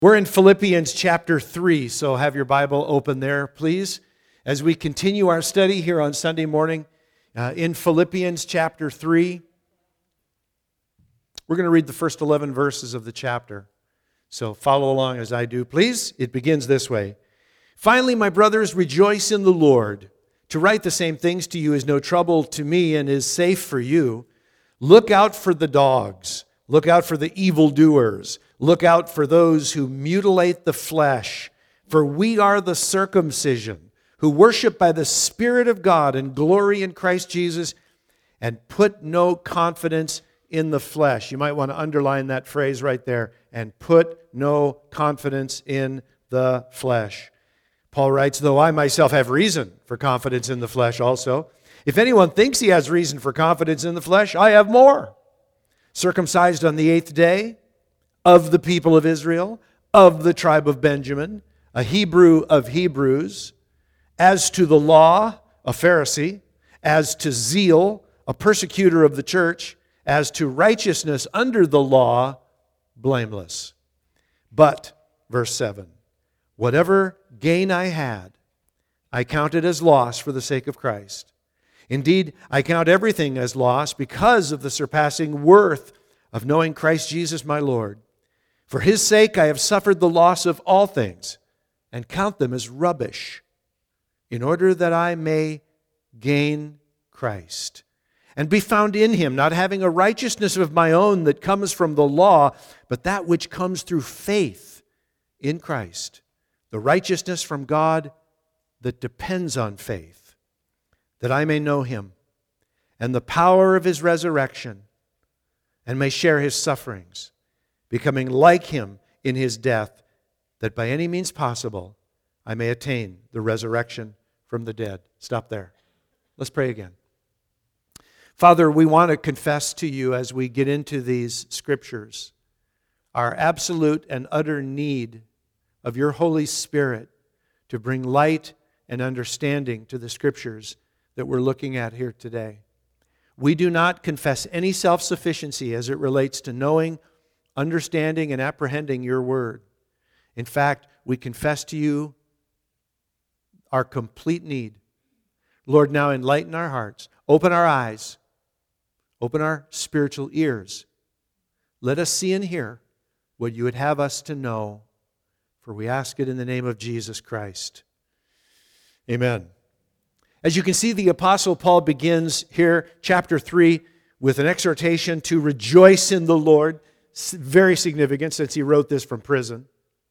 We're in Philippians chapter 3, so have your Bible open there, please. As we continue our study here on Sunday morning in Philippians chapter 3, we're going to read the first 11 verses of the chapter. So follow along as I do, please. It begins this way. Finally, my brothers, rejoice in the Lord. To write the same things to you is no trouble to me and is safe for you. Look out for the dogs. Look out for the evildoers. Look out for those who mutilate the flesh. For we are the circumcision, who worship by the Spirit of God and glory in Christ Jesus, and put no confidence in the flesh. You might want to underline that phrase right there. And put no confidence in the flesh. Paul writes, though I myself have reason for confidence in the flesh also. If anyone thinks he has reason for confidence in the flesh, I have more. Circumcised on the 8th day, of the people of Israel, of the tribe of Benjamin, a Hebrew of Hebrews, as to the law, a Pharisee, as to zeal, a persecutor of the church, as to righteousness under the law, blameless. But, verse 7, whatever gain I had, I counted as loss for the sake of Christ. Indeed, I count everything as loss because of the surpassing worth of knowing Christ Jesus my Lord. For His sake I have suffered the loss of all things and count them as rubbish, in order that I may gain Christ and be found in Him, not having a righteousness of my own that comes from the law, but that which comes through faith in Christ, the righteousness from God that depends on faith, that I may know Him and the power of His resurrection and may share His sufferings, becoming like Him in His death, that by any means possible I may attain the resurrection from the dead. Stop there. Let's pray again. Father, we want to confess to You as we get into these scriptures our absolute and utter need of Your Holy Spirit to bring light and understanding to the scriptures that we're looking at here today. We do not confess any self-sufficiency as it relates to knowing, understanding, and apprehending Your word. In fact, we confess to You our complete need. Lord, now enlighten our hearts. Open our eyes. Open our spiritual ears. Let us see and hear what You would have us to know, for we ask it in the name of Jesus Christ. Amen. As you can see, the Apostle Paul begins here, chapter 3, with an exhortation to rejoice in the Lord. Very significant, since he wrote this from prison.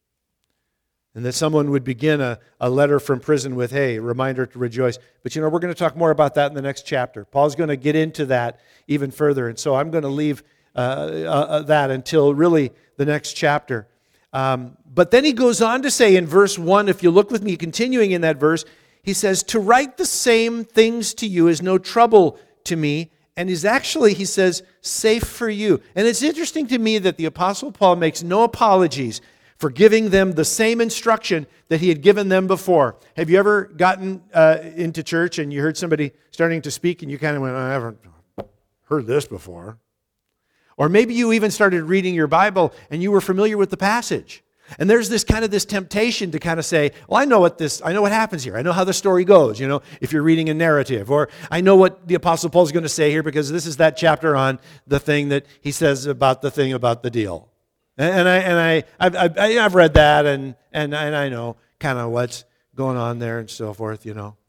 And that someone would begin a letter from prison with, hey, reminder to rejoice. But we're going to talk more about that in the next chapter. Paul's going to get into that even further. And so I'm going to leave that until really the next chapter. But then he goes on to say in verse 1, if you look with me, continuing in that verse, he says, to write the same things to you is no trouble to me, and is actually, he says, safe for you. And it's interesting to me that the Apostle Paul makes no apologies for giving them the same instruction that he had given them before. Have you ever gotten into church and you heard somebody starting to speak and you kind of went, I haven't heard this before? Or maybe you even started reading your Bible and you were familiar with the passage. And there's this temptation to kind of say, well, I know what happens here. I know how the story goes, if you're reading a narrative. Or I know what the Apostle Paul's going to say here because this is that chapter on the thing that he says about the thing about the deal. And I've read that and I know kind of what's going on there and so forth,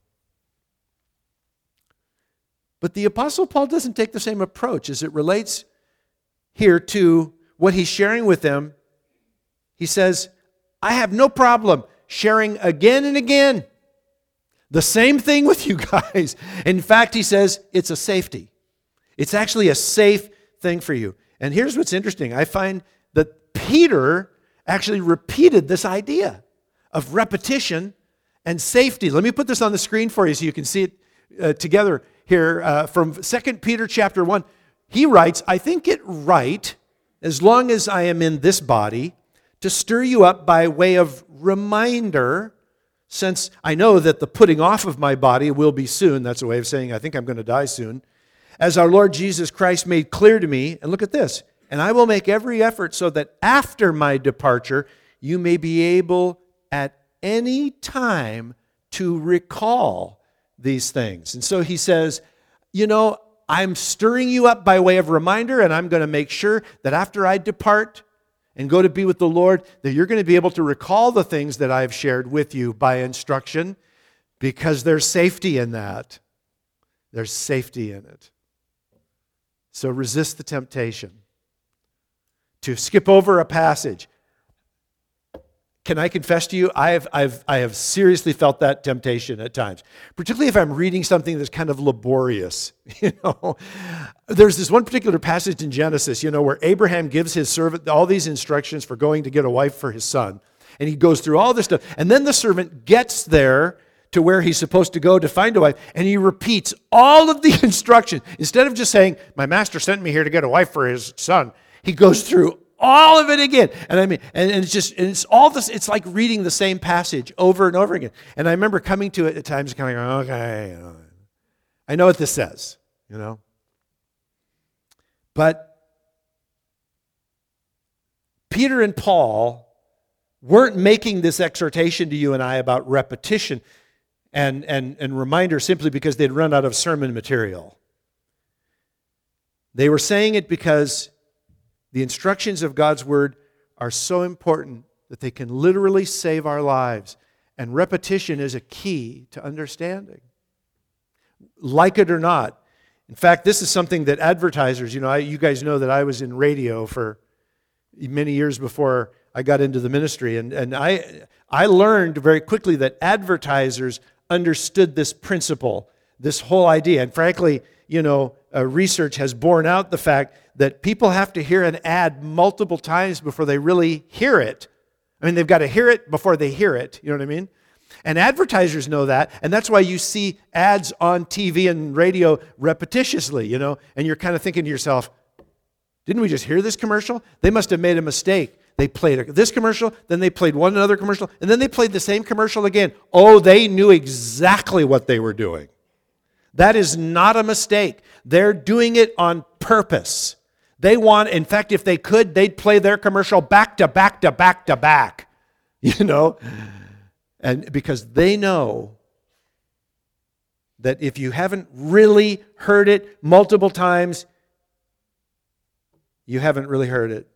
But the Apostle Paul doesn't take the same approach as it relates here to what he's sharing with them. He says, I have no problem sharing again and again the same thing with you guys. In fact, he says, it's a safety. It's actually a safe thing for you. And here's what's interesting. I find that Peter actually repeated this idea of repetition and safety. Let me put this on the screen for you so you can see it together here from 2 Peter chapter 1. He writes, I think it right, as long as I am in this body, to stir you up by way of reminder, since I know that the putting off of my body will be soon. That's a way of saying I think I'm going to die soon. As our Lord Jesus Christ made clear to me, and look at this, and I will make every effort so that after my departure you may be able at any time to recall these things. And so he says, I'm stirring you up by way of reminder, and I'm going to make sure that after I depart and go to be with the Lord, that you're going to be able to recall the things that I've shared with you by instruction, because there's safety in that. There's safety in it. So resist the temptation to skip over a passage. Can I confess to you, I have seriously felt that temptation at times, particularly if I'm reading something that's kind of laborious. There's this one particular passage in Genesis, where Abraham gives his servant all these instructions for going to get a wife for his son, and he goes through all this stuff, and then the servant gets there to where he's supposed to go to find a wife, and he repeats all of the instructions. Instead of just saying, my master sent me here to get a wife for his son, he goes through all of it again. And it's all this, it's like reading the same passage over and over again. And I remember coming to it at times kind of going, okay, I know what this says, But Peter and Paul weren't making this exhortation to you and I about repetition and reminder simply because they'd run out of sermon material. They were saying it because the instructions of God's Word are so important that they can literally save our lives. And repetition is a key to understanding. Like it or not. In fact, this is something that advertisers, you guys know that I was in radio for many years before I got into the ministry. And I learned very quickly that advertisers understood this principle, this whole idea. And frankly, research has borne out the fact that people have to hear an ad multiple times before they really hear it. I mean, they've got to hear it before they hear it. You know what I mean? And advertisers know that, and that's why you see ads on TV and radio repetitiously, and you're kind of thinking to yourself, didn't we just hear this commercial? They must have made a mistake. They played this commercial, then they played one another commercial, and then they played the same commercial again. Oh, they knew exactly what they were doing. That is not a mistake. They're doing it on purpose. In fact, if they could, they'd play their commercial back to back to back to back, And because they know that if you haven't really heard it multiple times, you haven't really heard it.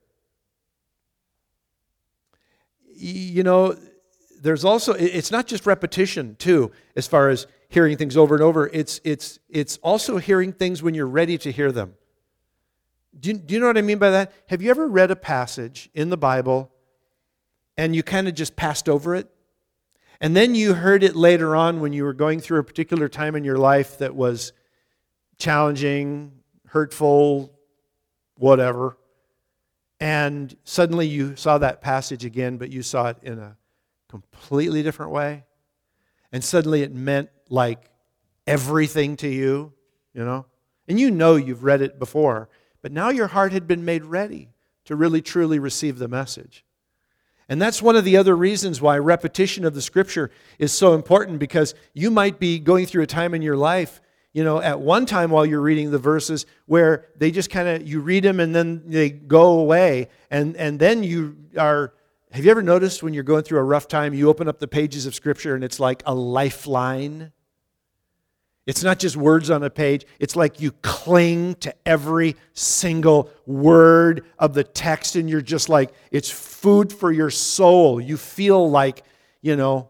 There's also, it's not just repetition too, as far as hearing things over and over. It's also hearing things when you're ready to hear them. Do you know what I mean by that? Have you ever read a passage in the Bible and you kind of just passed over it? And then you heard it later on when you were going through a particular time in your life that was challenging, hurtful, whatever. And suddenly you saw that passage again, but you saw it in a completely different way. And suddenly it meant like everything to you, And you've read it before. But now your heart had been made ready to really truly receive the message. And that's one of the other reasons why repetition of the Scripture is so important, because you might be going through a time in your life, at one time while you're reading the verses where they just you read them and then they go away. And then have you ever noticed when you're going through a rough time, you open up the pages of Scripture and it's like a lifeline? It's not just words on a page. It's like you cling to every single word of the text and you're just like, it's food for your soul. You feel like, you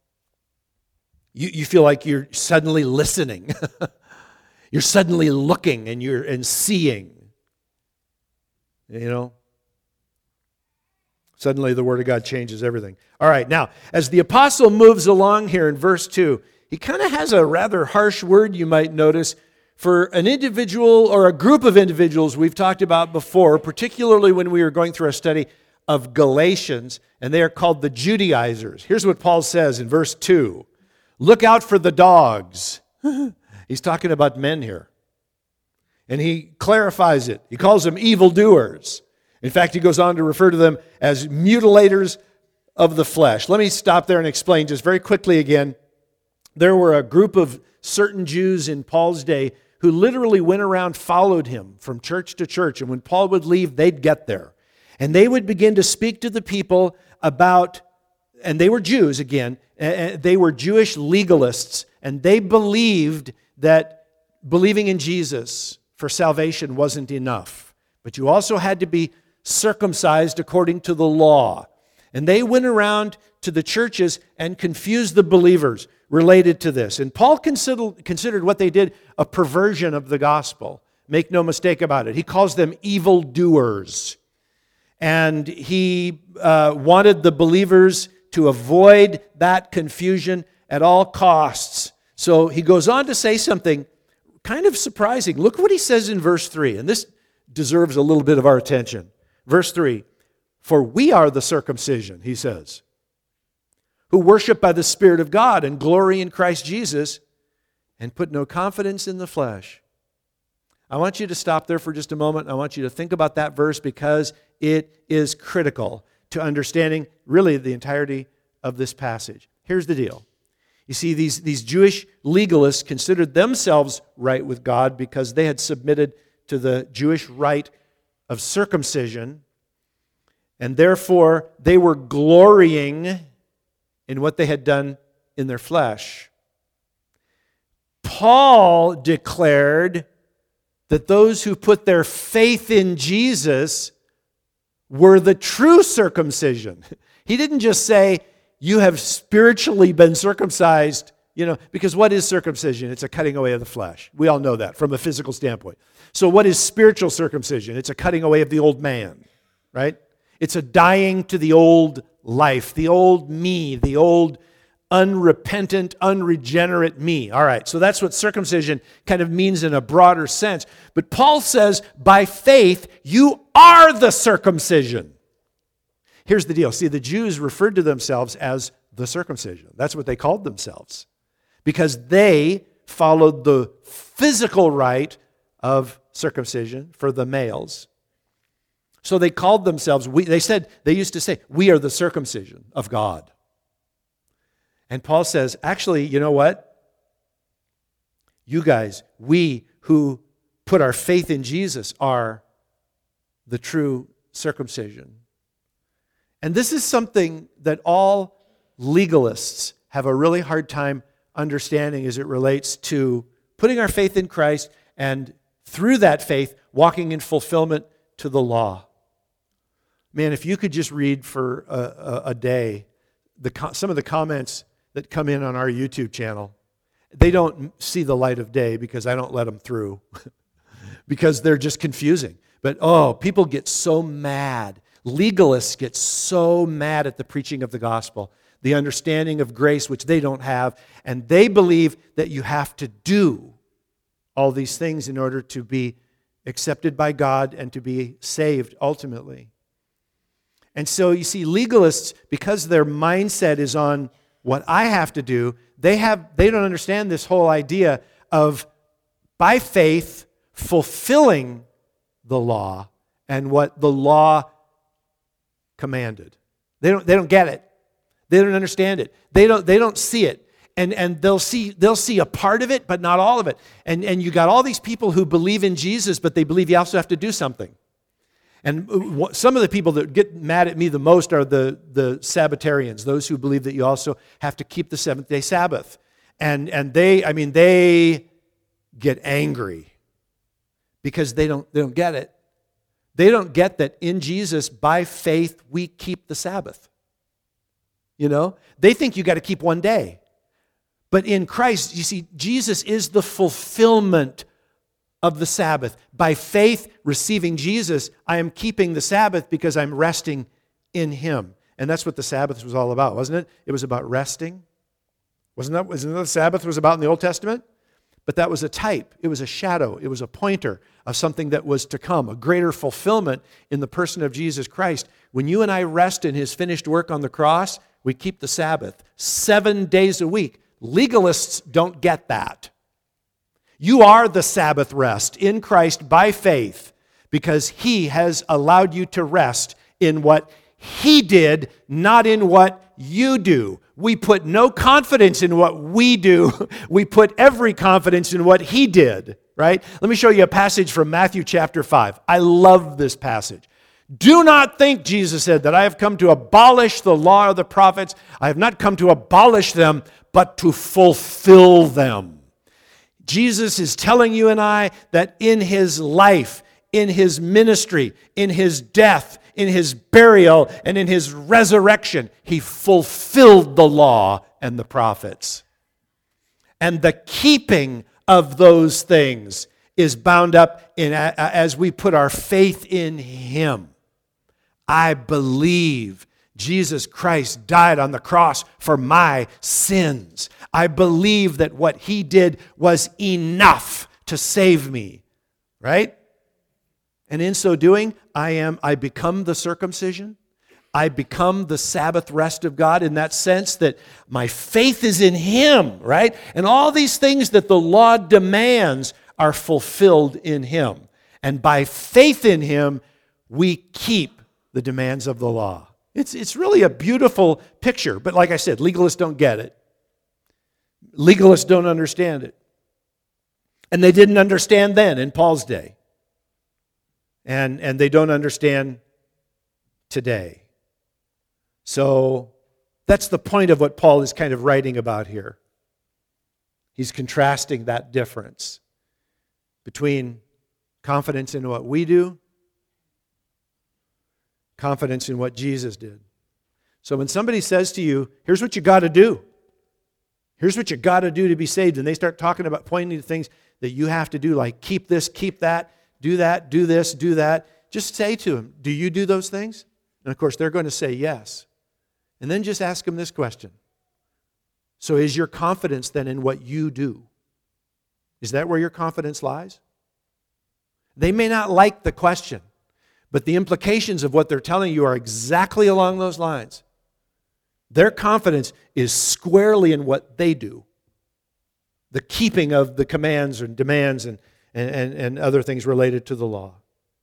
feel like you're suddenly listening. You're suddenly looking and seeing. Suddenly the Word of God changes everything. All right, now, as the apostle moves along here in verse 2, he kind of has a rather harsh word, you might notice, for an individual or a group of individuals we've talked about before, particularly when we were going through a study of Galatians, and they are called the Judaizers. Here's what Paul says in verse 2. Look out for the dogs. He's talking about men here. And he clarifies it. He calls them evildoers. In fact, he goes on to refer to them as mutilators of the flesh. Let me stop there and explain just very quickly again. There were a group of certain Jews in Paul's day who literally went around, followed him from church to church. And when Paul would leave, they'd get there. And they would begin to speak to the people about, and they were Jews again, they were Jewish legalists, and they believed that believing in Jesus for salvation wasn't enough. But you also had to be circumcised according to the law. And they went around to the churches and confused the believers related to this. And Paul considered what they did a perversion of the gospel. Make no mistake about it. He calls them evildoers. And he wanted the believers to avoid that confusion at all costs. So he goes on to say something kind of surprising. Look what he says in verse 3, and this deserves a little bit of our attention. Verse 3, "For we are the circumcision," he says, "who worship by the Spirit of God and glory in Christ Jesus and put no confidence in the flesh." I want you to stop there for just a moment. I want you to think about that verse because it is critical to understanding really the entirety of this passage. Here's the deal. You see, these Jewish legalists considered themselves right with God because they had submitted to the Jewish rite of circumcision, and therefore they were glorying in what they had done in their flesh. Paul declared that those who put their faith in Jesus were the true circumcision. He didn't just say, you have spiritually been circumcised, because what is circumcision? It's a cutting away of the flesh. We all know that from a physical standpoint. So what is spiritual circumcision? It's a cutting away of the old man, right? It's a dying to the old life, the old me, the old unrepentant, unregenerate me. All right, so that's what circumcision kind of means in a broader sense. But Paul says, by faith, you are the circumcision. Here's the deal. See, the Jews referred to themselves as the circumcision. That's what they called themselves because they followed the physical rite of circumcision for the males. So they called themselves, they used to say, we are the circumcision of God. And Paul says, actually, you know what? You guys, we who put our faith in Jesus are the true circumcision. And this is something that all legalists have a really hard time understanding as it relates to putting our faith in Christ and through that faith, walking in fulfillment to the law. Man, if you could just read for a day some of the comments that come in on our YouTube channel, they don't see the light of day because I don't let them through because they're just confusing. But people get so mad. Legalists get so mad at the preaching of the gospel, the understanding of grace, which they don't have, and they believe that you have to do all these things in order to be accepted by God and to be saved ultimately. And so you see, legalists, because their mindset is on what I have to do, they don't understand this whole idea of, by faith, fulfilling the law and what the law commanded. They don't get it. They don't understand it. They don't see it. And they'll see a part of it, but not all of it. And you got all these people who believe in Jesus, but they believe you also have to do something. And some of the people that get mad at me the most are the Sabbatarians, those who believe that you also have to keep the seventh-day Sabbath. And they get angry because they don't get it. They don't get that in Jesus, by faith, we keep the Sabbath. They think you got to keep one day. But in Christ, you see, Jesus is the fulfillment of the Sabbath. By faith, receiving Jesus, I am keeping the Sabbath because I'm resting in Him. And that's what the Sabbath was all about, wasn't it? It was about resting. Wasn't that what the Sabbath was about in the Old Testament? But that was a type. It was a shadow. It was a pointer of something that was to come, a greater fulfillment in the person of Jesus Christ. When you and I rest in His finished work on the cross, we keep the Sabbath 7 days a week. Legalists don't get that. You are the Sabbath rest in Christ by faith because He has allowed you to rest in what He did, not in what you do. We put no confidence in what we do. We put every confidence in what He did, right? Let me show you a passage from Matthew chapter 5. I love this passage. Do not think, Jesus said, that I have come to abolish the law of the prophets. I have not come to abolish them, but to fulfill them. Jesus is telling you and I that in his life, in his ministry, in his death, in his burial, and in his resurrection, he fulfilled the law and the prophets. And the keeping of those things is bound up in as we put our faith in him. I believe Jesus Christ died on the cross for my sins. I believe that what he did was enough to save me, right? And in so doing, I become the circumcision. I become the Sabbath rest of God in that sense that my faith is in him, right? And all these things that the law demands are fulfilled in him. And by faith in him, we keep the demands of the law. It's really a beautiful picture. But like I said, legalists don't get it. Legalists don't understand it. And they didn't understand then in Paul's day. And they don't understand today. So that's the point of what Paul is kind of writing about here. He's contrasting that difference between confidence in what we do, confidence in what Jesus did. So when somebody says to you, here's what you got to do. Here's what you got to do to be saved. And they start talking about pointing to things that you have to do, like keep this, keep that, do this, do that. Just say to them, do you do those things? And of course, they're going to say yes. And then just ask them this question. So is your confidence then in what you do? Is that where your confidence lies? They may not like the question, but the implications of what they're telling you are exactly along those lines. Their confidence is squarely in what they do. The keeping of the commands and demands and other things related to the law.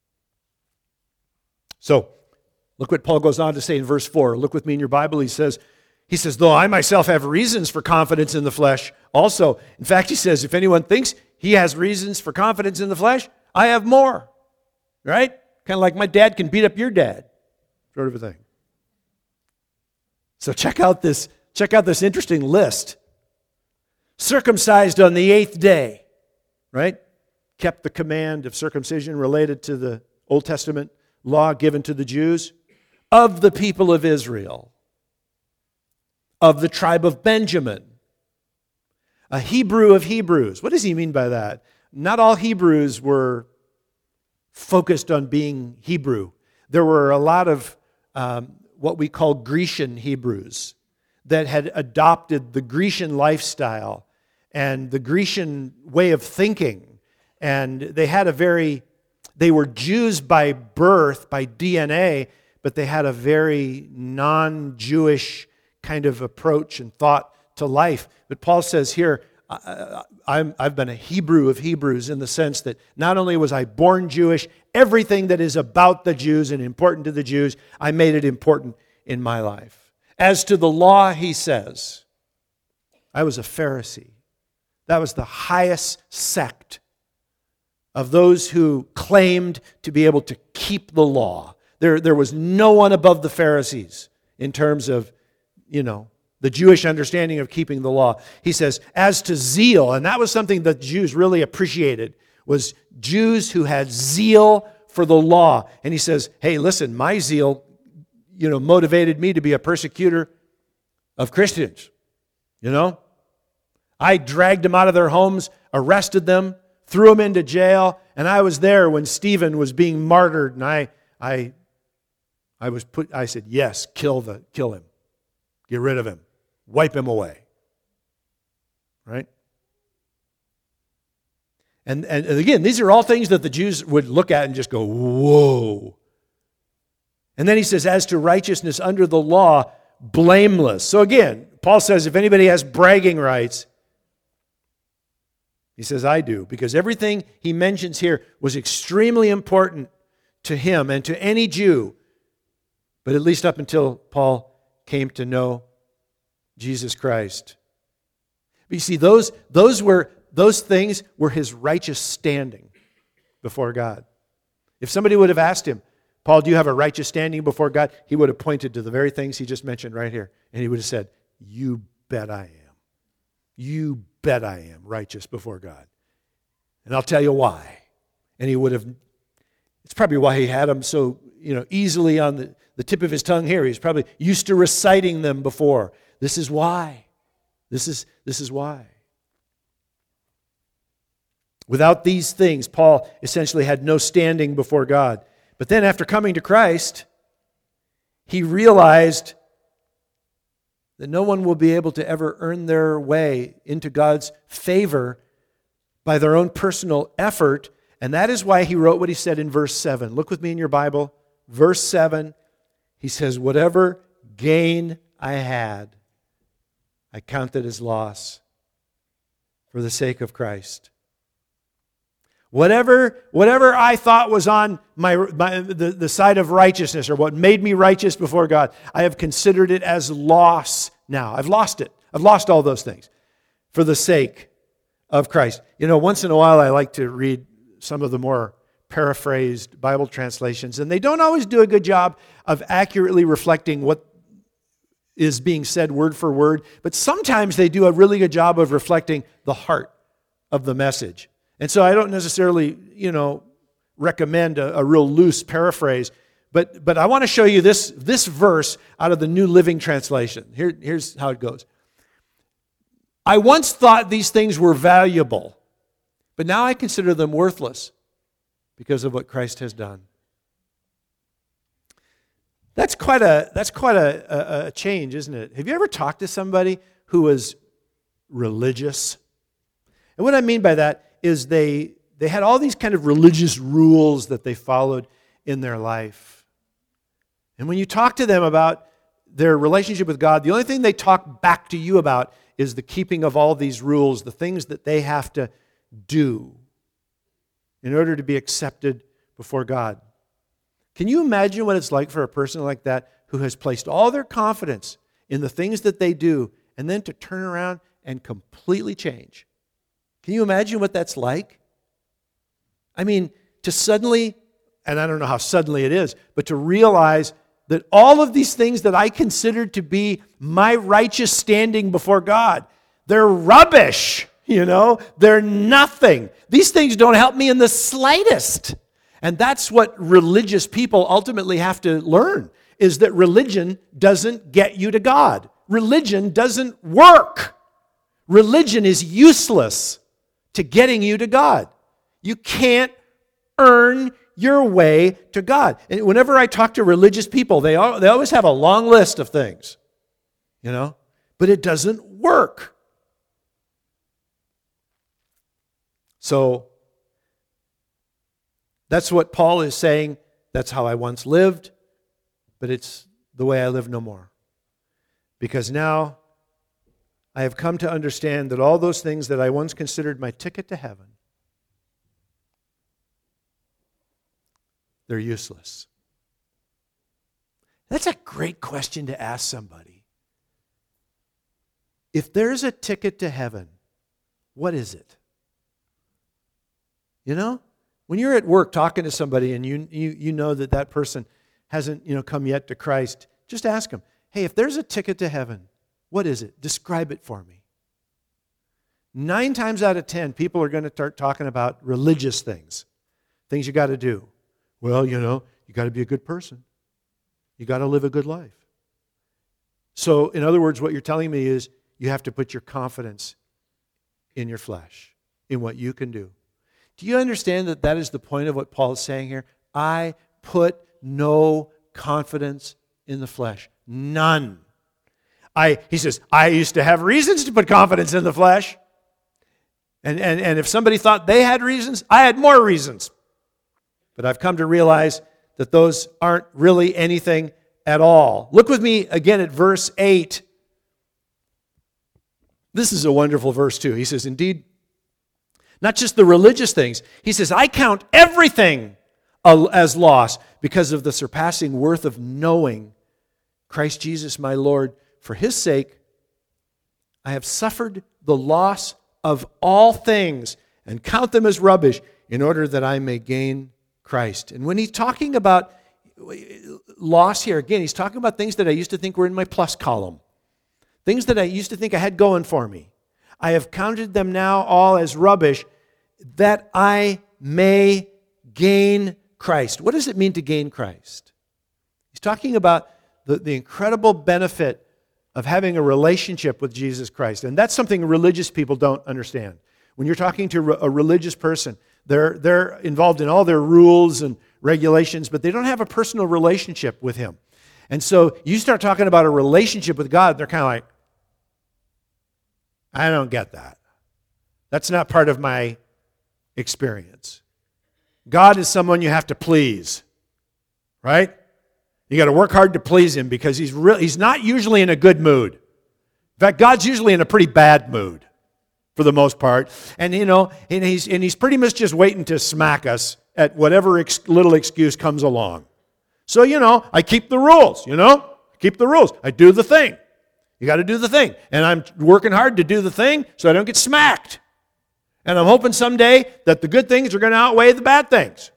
So, look what Paul goes on to say in verse 4. Look with me in your Bible. He says, though I myself have reasons for confidence in the flesh also. In fact, he says, if anyone thinks he has reasons for confidence in the flesh, I have more. Right? Kind of like my dad can beat up your dad. Sort of a thing. So check out this interesting list. Circumcised on the 8th day. Right? Kept the command of circumcision related to the Old Testament law given to the Jews. Of the people of Israel. Of the tribe of Benjamin. A Hebrew of Hebrews. What does he mean by that? Not all Hebrews were focused on being Hebrew. There were a lot of what we call Grecian Hebrews that had adopted the Grecian lifestyle and the Grecian way of thinking. And they were Jews by birth, by DNA, but they had a very non-Jewish kind of approach and thought to life. But Paul says here, I've been a Hebrew of Hebrews in the sense that not only was I born Jewish, everything that is about the Jews and important to the Jews, I made it important in my life. As to the law, he says, I was a Pharisee. That was the highest sect of those who claimed to be able to keep the law. There was no one above the Pharisees in terms of, the Jewish understanding of keeping the law. He says, as to zeal, and that was something that Jews really appreciated, was Jews who had zeal for the law. And he says, hey, listen, my zeal, motivated me to be a persecutor of Christians. I dragged them out of their homes, arrested them, threw them into jail, and I was there when Stephen was being martyred, and I said, yes, kill him. Get rid of him. Wipe him away. Right? And again, these are all things that the Jews would look at and just go, whoa. And then he says, as to righteousness under the law, blameless. So again, Paul says, if anybody has bragging rights, he says, I do. Because everything he mentions here was extremely important to him and to any Jew. But at least up until Paul came to know Jesus Christ. But you see, those things were his righteous standing before God. If somebody would have asked him, Paul, do you have a righteous standing before God? He would have pointed to the very things he just mentioned right here. And he would have said, you bet I am. You bet I am righteous before God. And I'll tell you why. And he would have, it's probably why he had them so, easily on the tip of his tongue here. He's probably used to reciting them before. This is why. This is why. Without these things, Paul essentially had no standing before God. But then after coming to Christ, he realized that no one will be able to ever earn their way into God's favor by their own personal effort. And that is why he wrote what he said in verse 7. Look with me in your Bible. Verse 7, he says, whatever gain I had, I counted as loss for the sake of Christ. Whatever I thought was on the side of righteousness, or what made me righteous before God, I have considered it as loss now. I've lost it. I've lost all those things for the sake of Christ. Once in a while I like to read some of the more paraphrased Bible translations, and they don't always do a good job of accurately reflecting what is being said word for word, but sometimes they do a really good job of reflecting the heart of the message. And so I don't necessarily, recommend a real loose paraphrase, but I want to show you this verse out of the New Living Translation. Here's how it goes. I once thought these things were valuable, but now I consider them worthless because of what Christ has done. That's quite a change, isn't it? Have you ever talked to somebody who was religious? And what I mean by that is they had all these kind of religious rules that they followed in their life. And when you talk to them about their relationship with God, the only thing they talk back to you about is the keeping of all these rules, the things that they have to do in order to be accepted before God. Can you imagine what it's like for a person like that who has placed all their confidence in the things that they do and then to turn around and completely change? Can you imagine what that's like? I mean, to suddenly, and I don't know how suddenly it is, but to realize that all of these things that I considered to be my righteous standing before God, they're rubbish, they're nothing. These things don't help me in the slightest. And that's what religious people ultimately have to learn, is that religion doesn't get you to God. Religion doesn't work. Religion is useless to getting you to God. You can't earn your way to God. And whenever I talk to religious people, they always have a long list of things, but it doesn't work. So that's what Paul is saying. That's how I once lived, but it's the way I live no more. Because now I have come to understand that all those things that I once considered my ticket to heaven, they're useless. That's a great question to ask somebody. If there's a ticket to heaven, what is it? When you're at work talking to somebody and you know that person hasn't come yet to Christ, just ask them, hey, if there's a ticket to heaven, what is it? Describe it for me. 9 times out of 10, people are going to start talking about religious things you got to do. Well, you got to be a good person. You got to live a good life. So, in other words, what you're telling me is you have to put your confidence in your flesh, in what you can do. Do you understand that is the point of what Paul is saying here? I put no confidence in the flesh. None. He says, I used to have reasons to put confidence in the flesh. And if somebody thought they had reasons, I had more reasons. But I've come to realize that those aren't really anything at all. Look with me again at verse 8. This is a wonderful verse too. He says, indeed, not just the religious things. He says, I count everything as loss because of the surpassing worth of knowing Christ Jesus my Lord. For his sake, I have suffered the loss of all things and count them as rubbish in order that I may gain Christ. And when he's talking about loss here. Again, he's talking about things that I used to think were in my plus column. Things that I used to think I had going for me. I have counted them now all as rubbish, that I may gain Christ. What does it mean to gain Christ? He's talking about the incredible benefit of having a relationship with Jesus Christ. And that's something religious people don't understand. When you're talking to a religious person, they're involved in all their rules and regulations, but they don't have a personal relationship with Him. And so you start talking about a relationship with God, they're kind of like, I don't get that. That's not part of my experience. God is someone you have to please, right? You got to work hard to please Him because He's not usually in a good mood. In fact, God's usually in a pretty bad mood for the most part. And he's pretty much just waiting to smack us at whatever little excuse comes along. So, I keep the rules, keep the rules. I do the thing. You got to do the thing. And I'm working hard to do the thing so I don't get smacked. And I'm hoping someday that the good things are going to outweigh the bad things.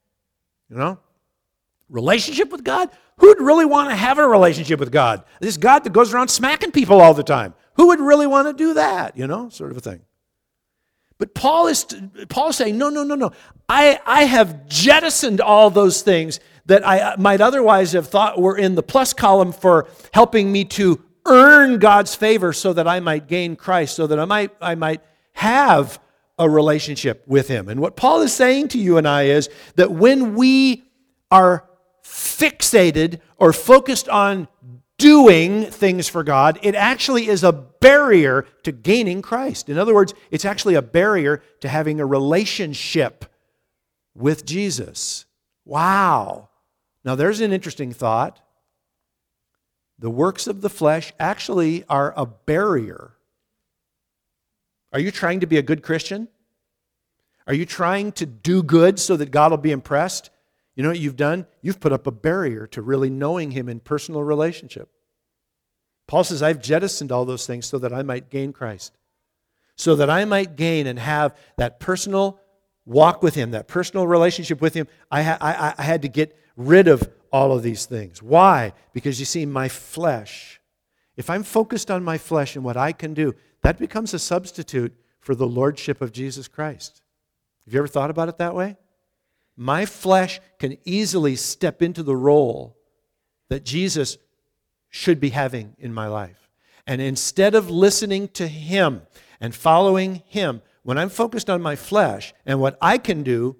Relationship with God? Who'd really want to have a relationship with God? This God that goes around smacking people all the time. Who would really want to do that? Sort of a thing. But Paul is saying, no. I have jettisoned all those things that I might otherwise have thought were in the plus column for helping me to earn God's favor so that I might gain Christ, so that I might have a relationship with Him. And what Paul is saying to you and I is that when we are fixated or focused on doing things for God, it actually is a barrier to gaining Christ. In other words, it's actually a barrier to having a relationship with Jesus. Wow. Now there's an interesting thought. The works of the flesh actually are a barrier. Are you trying to be a good Christian? Are you trying to do good so that God will be impressed? You know what you've done? You've put up a barrier to really knowing Him in personal relationship. Paul says, I've jettisoned all those things so that I might gain Christ. So that I might gain and have that personal walk with Him, that personal relationship with Him. I had to get rid of all of these things. Why? Because you see, my flesh, if I'm focused on my flesh and what I can do, that becomes a substitute for the lordship of Jesus Christ. Have you ever thought about it that way? My flesh can easily step into the role that Jesus should be having in my life. And instead of listening to Him and following Him, when I'm focused on my flesh and what I can do,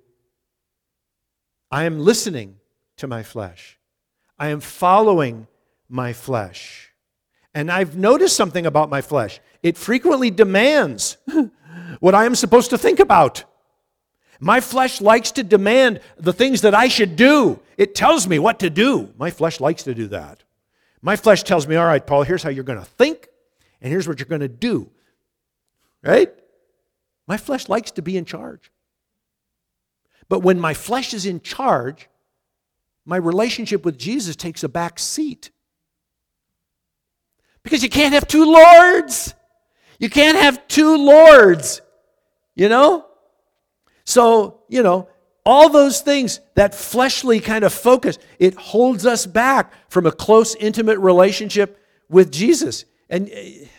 I am listening to my flesh. I am following my flesh. And I've noticed something about my flesh. It frequently demands what I am supposed to think about. My flesh likes to demand the things that I should do. It tells me what to do. My flesh likes to do that. My flesh tells me, all right, Paul, here's how you're going to think, and here's what you're going to do. Right? My flesh likes to be in charge. But when my flesh is in charge, my relationship with Jesus takes a back seat. Because you can't have two lords. You can't have two lords. So, all those things, that fleshly kind of focus, it holds us back from a close, intimate relationship with Jesus. And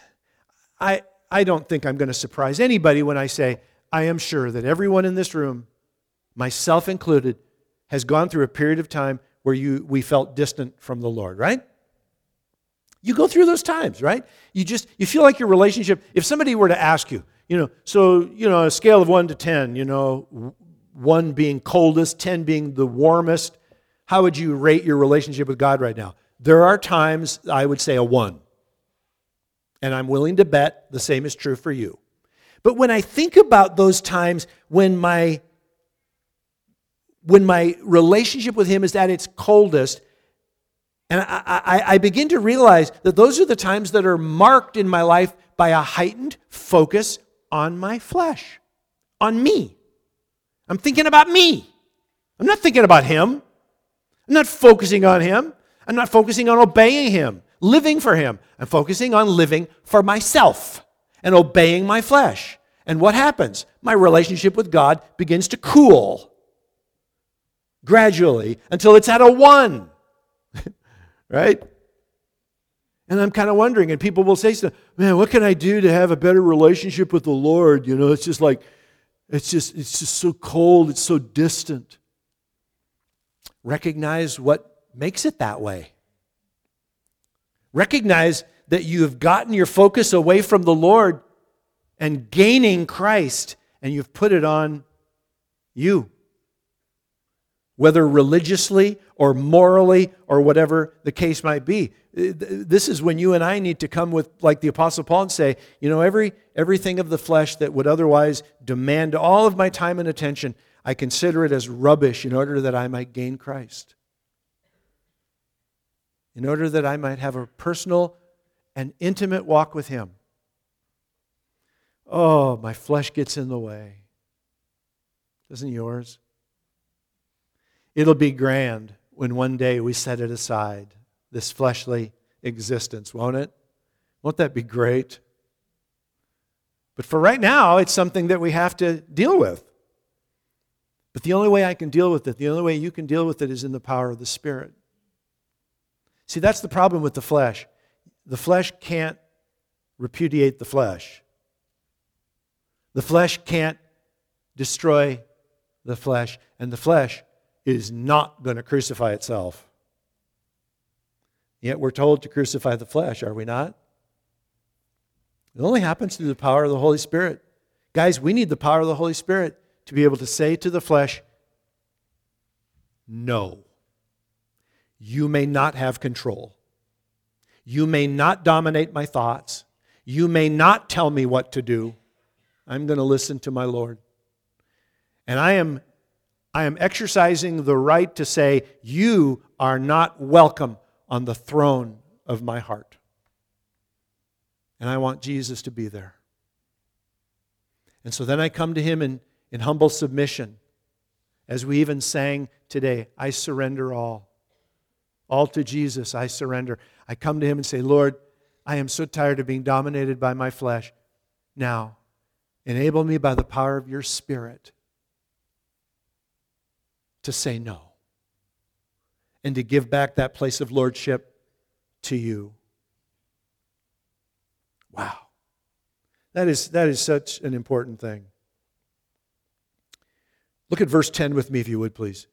I don't think I'm going to surprise anybody when I say, I am sure that everyone in this room, myself included, has gone through a period of time where we felt distant from the Lord, right? You go through those times, right? You feel like your relationship, if somebody were to ask you, a scale of 1 to 10, 1 being coldest, 10 being the warmest, how would you rate your relationship with God right now? There are times I would say a 1. And I'm willing to bet the same is true for you. But when I think about those times when my relationship with Him is at its coldest, and I begin to realize that those are the times that are marked in my life by a heightened focus on my flesh, on me. I'm thinking about me. I'm not thinking about Him. I'm not focusing on Him. I'm not focusing on obeying Him, living for Him. I'm focusing on living for myself and obeying my flesh. And what happens? My relationship with God begins to cool. gradually until it's at a 1. Right? And I'm kind of wondering, and people will say, man, what can I do to have a better relationship with the Lord? You know, it's just like, it's just so cold, it's so distant. Recognize what makes it that way. Recognize that you have gotten your focus away from the Lord and gaining Christ, and you've put it on you. Whether religiously or morally or whatever the case might be. This is when you and I need to come with, like the Apostle Paul, and say, you know, everything of the flesh that would otherwise demand all of my time and attention, I consider it as rubbish in order that I might gain Christ. In order that I might have a personal and intimate walk with Him. Oh, my flesh gets in the way. Doesn't yours? It'll be grand when one day we set it aside, this fleshly existence, won't it? Won't that be great? But for right now, it's something that we have to deal with. But the only way I can deal with it, the only way you can deal with it is in the power of the Spirit. See, that's the problem with the flesh. The flesh can't repudiate the flesh. The flesh can't destroy the flesh, and the flesh is not going to crucify itself. Yet we're told to crucify the flesh, are we not? It only happens through the power of the Holy Spirit. Guys, we need the power of the Holy Spirit to be able to say to the flesh, no. You may not have control. You may not dominate my thoughts. You may not tell me what to do. I'm going to listen to my Lord. And I am exercising the right to say, you are not welcome on the throne of my heart. And I want Jesus to be there. And so then I come to Him in humble submission. As we even sang today, I surrender all. All to Jesus, I surrender. I come to Him and say, Lord, I am so tired of being dominated by my flesh. Now, enable me by the power of your Spirit to say no and to give back that place of lordship to you. Wow. That is such an important thing. Look at verse 10 with me, if you would, please.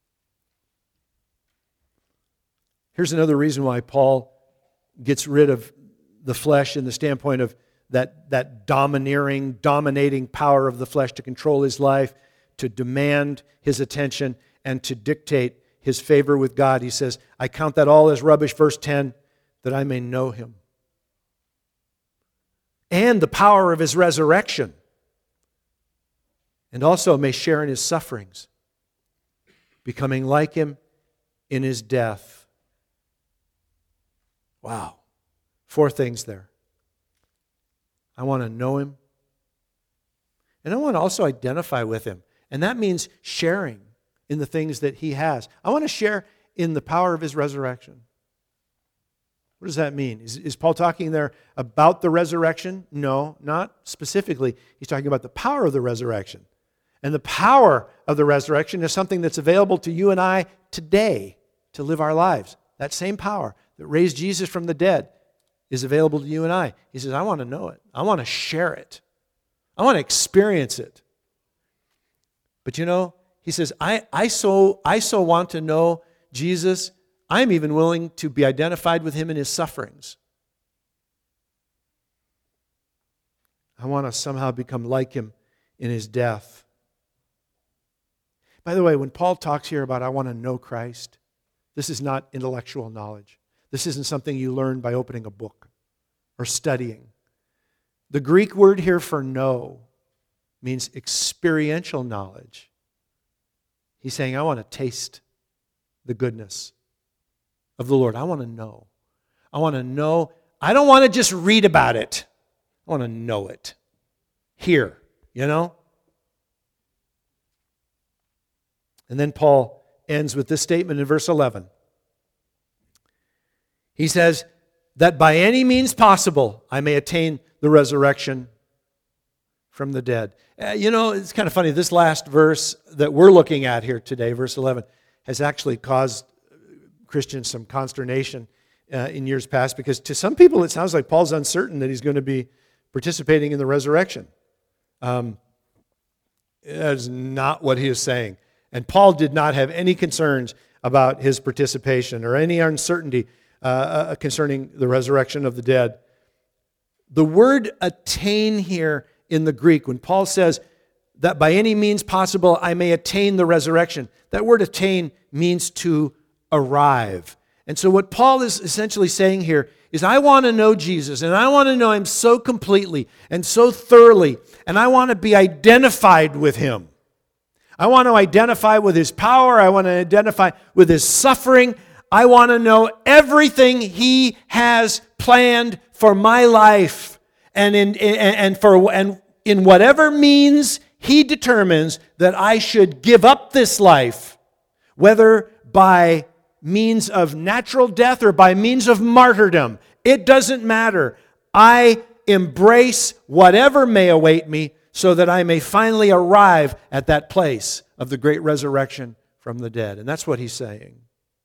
Here's another reason why Paul gets rid of the flesh in the standpoint of that dominating power of the flesh to control his life, to demand his attention, and to dictate his favor with God. He says, I count that all as rubbish, verse 10, that I may know Him. And the power of His resurrection. And also may share in His sufferings, becoming like Him in His death. Wow. 4 things there. I want to know Him. And I want to also identify with Him. And that means sharing in the things that He has. I want to share in the power of His resurrection. What does that mean? Is Paul talking there about the resurrection? No, not specifically. He's talking about the power of the resurrection. And the power of the resurrection is something that's available to you and I today to live our lives. That same power that raised Jesus from the dead is available to you and I. He says, I want to know it. I want to share it. I want to experience it. But you know, he says, I so want to know Jesus, I'm even willing to be identified with Him in His sufferings. I want to somehow become like Him in His death. By the way, when Paul talks here about I want to know Christ, this is not intellectual knowledge. This isn't something you learn by opening a book or studying. The Greek word here for know means experiential knowledge. He's saying, I want to taste the goodness of the Lord. I want to know. I want to know. I don't want to just read about it. I want to know it. Here, you know? And then Paul ends with this statement in verse 11. He says, that by any means possible I may attain the resurrection from the dead. You know, it's kind of funny. This last verse that we're looking at here today, verse 11, has actually caused Christians some consternation in years past, because to some people it sounds like Paul's uncertain that he's going to be participating in the resurrection. That is not what he is saying. And Paul did not have any concerns about his participation or any uncertainty concerning the resurrection of the dead. The word attain here in the Greek, when Paul says that by any means possible I may attain the resurrection, that word attain means to arrive. And so what Paul is essentially saying here is, I want to know Jesus, and I want to know Him so completely and so thoroughly, and I want to be identified with Him. I want to identify with His power. I want to identify with His suffering. I want to know everything He has planned for my life, and in whatever means He determines that I should give up this life, whether by means of natural death or by means of martyrdom. It doesn't matter. I embrace whatever may await me so that I may finally arrive at that place of the great resurrection from the dead. And that's what he's saying.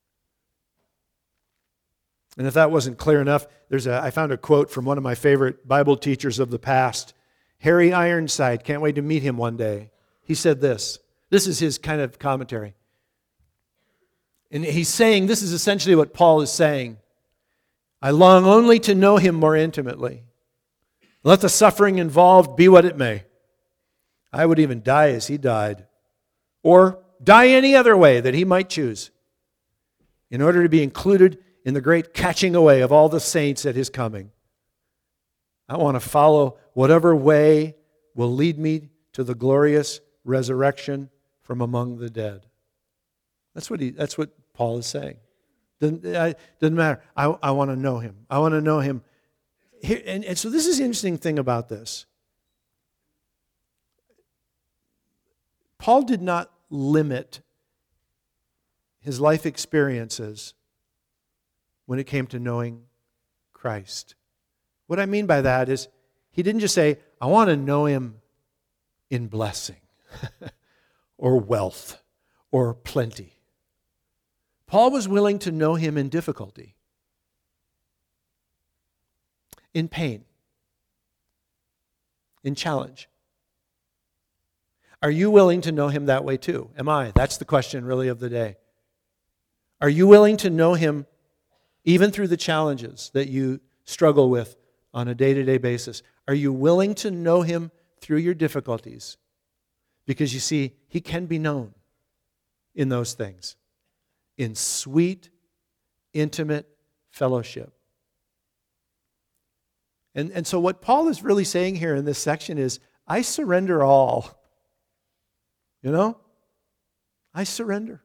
And if that wasn't clear enough, I found a quote from one of my favorite Bible teachers of the past, Harry Ironside. Can't wait to meet him one day. He said this. This is his kind of commentary. And he's saying, this is essentially what Paul is saying. I long only to know Him more intimately. Let the suffering involved be what it may. I would even die as He died, or die any other way that He might choose, in order to be included in the great catching away of all the saints at His coming. I want to follow whatever way will lead me to the glorious resurrection from among the dead. That's what Paul is saying. Doesn't matter. I want to know Him. I want to know Him. Here, and so this is the interesting thing about this. Paul did not limit his life experiences when it came to knowing Christ. What I mean by that is, he didn't just say, I want to know Him in blessing or wealth or plenty. Paul was willing to know Him in difficulty, in pain, in challenge. Are you willing to know Him that way too? Am I? That's the question really of the day. Are you willing to know Him even through the challenges that you struggle with on a day-to-day basis? Are you willing to know Him through your difficulties? Because you see, He can be known in those things, in sweet, intimate fellowship. And so what Paul is really saying here in this section is, I surrender all. You know? I surrender.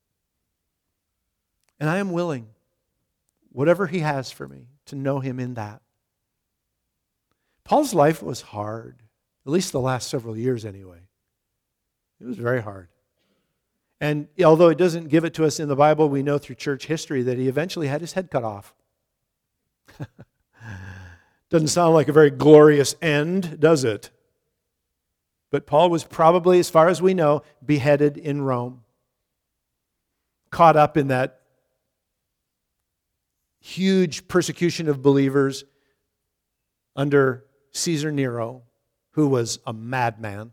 And I am willing, whatever He has for me, to know Him in that. Paul's life was hard, at least the last several years anyway. It was very hard. And although it doesn't give it to us in the Bible, we know through church history that he eventually had his head cut off. Doesn't sound like a very glorious end, does it? But Paul was probably, as far as we know, beheaded in Rome. Caught up in that huge persecution of believers under Caesar Nero, who was a madman.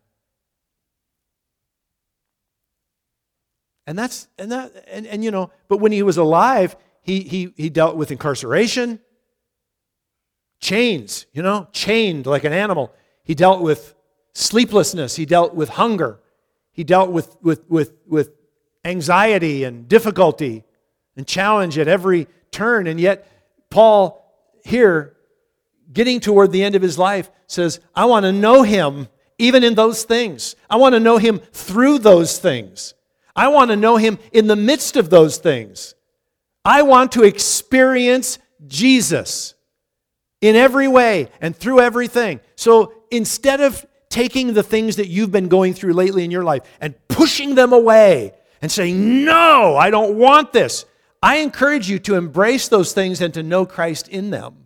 But when he was alive, he dealt with incarceration, chains, chained like an animal. He dealt with sleeplessness. He dealt with hunger. He dealt with anxiety and difficulty and challenge at every turn. And yet, Paul here, getting toward the end of his life, says, I want to know Him even in those things. I want to know Him through those things. I want to know Him in the midst of those things. I want to experience Jesus in every way and through everything. So instead of taking the things that you've been going through lately in your life and pushing them away and saying, no, I don't want this, I encourage you to embrace those things and to know Christ in them.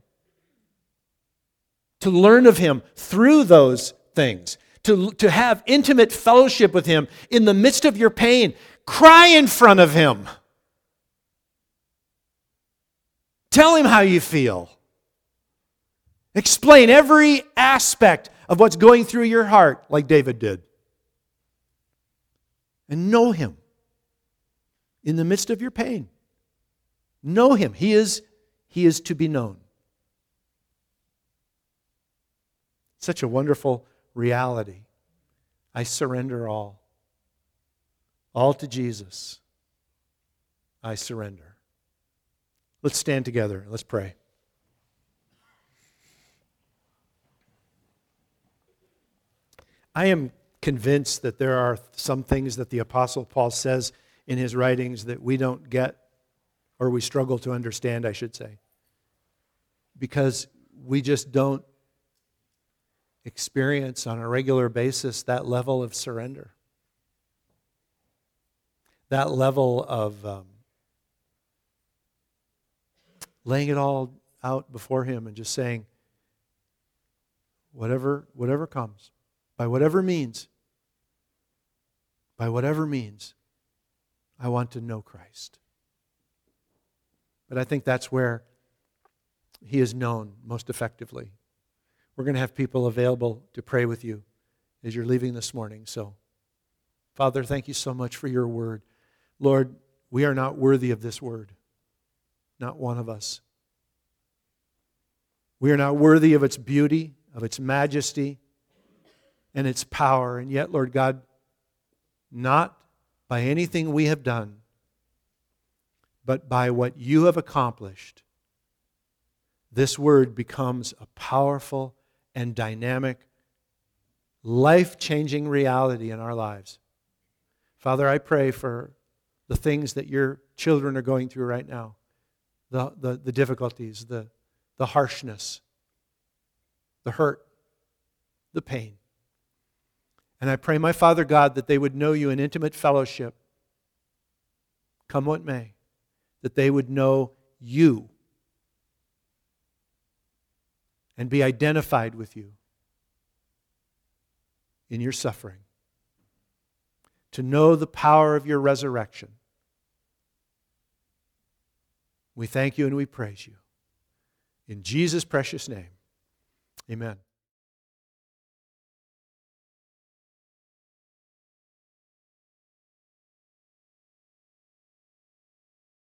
To learn of Him through those things. To have intimate fellowship with Him in the midst of your pain. Cry in front of Him. Tell Him how you feel. Explain every aspect of what's going through your heart, like David did. And know Him in the midst of your pain. Know Him. He is to be known. Such a wonderful reality. I surrender all. All to Jesus. I surrender. Let's stand together. Let's pray. I am convinced that there are some things that the Apostle Paul says in his writings that we don't get, or we struggle to understand, I should say, because we just don't experience on a regular basis that level of surrender, that level of laying it all out before Him and just saying, whatever comes, by whatever means, I want to know Christ. But I think that's where He is known most effectively. We're going to have people available to pray with you as you're leaving this morning. So, Father, thank you so much for your word. Lord, we are not worthy of this word. Not one of us. We are not worthy of its beauty, of its majesty, and its power. And yet, Lord God, not by anything we have done, but by what you have accomplished, this word becomes a powerful and dynamic, life-changing reality in our lives. Father, I pray for the things that your children are going through right now, the difficulties, the harshness, the hurt, the pain. And I pray, my Father God, that they would know you in intimate fellowship, come what may, that they would know you and be identified with you in your suffering, to know the power of your resurrection. We thank you and we praise you. In Jesus' precious name, amen.